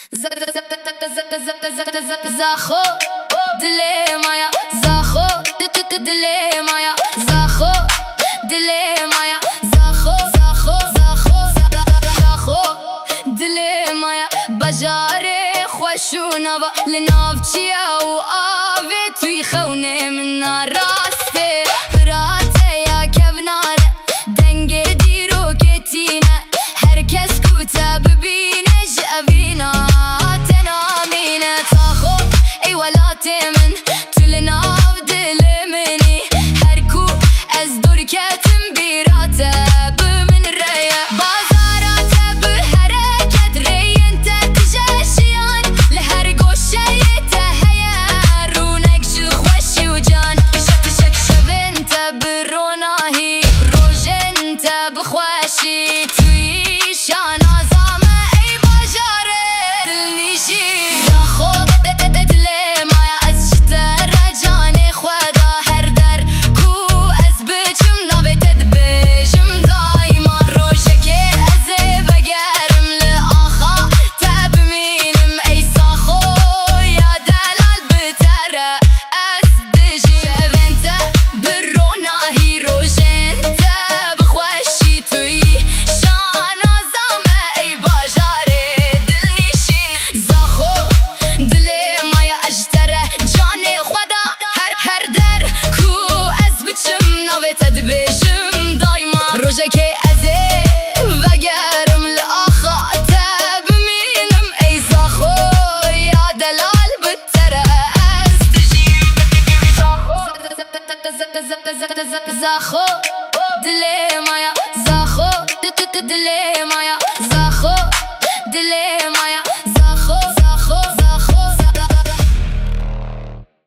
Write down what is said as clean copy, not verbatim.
زخو دل مایا زخو دل مایا زخو دل مایا زخو زخو زخو زخو دل مایا بجار خوشونه و لنافچیا و آوی توی خونه من راسته راته یا کبناره دنگ دیرو کتینه هر کس کوتا ببینه جابینا تنامینه تاخو ای ولاته من تلناو دل منی هر کو از دور کتم بیراته بمن ریا بازاراته به حرکت رین تتجاشیان لهر گوشه تهیا رونک شو خوشی و جان شک شک شبنت بروناهی روژنت بخوشی توی شان آزامه ای باجاره دلنیشی زخو دل مایا از شتر جان خدا هر در کو از بچم نابتد بجم دایما روشه که از بگرم لآخا تبمینم ای ساخو یا دلال بتره از دجی شبنت بروناهی روژنت بخوشی توی شان آزامه ای باجاره دلنیشی زخو دل مایا اجتره جان خدا هر در کو از بچم نابتد بجم دایما روژه که از بگرم لآخا تبمینم ای زخو یا دلال بتره از دجی زخو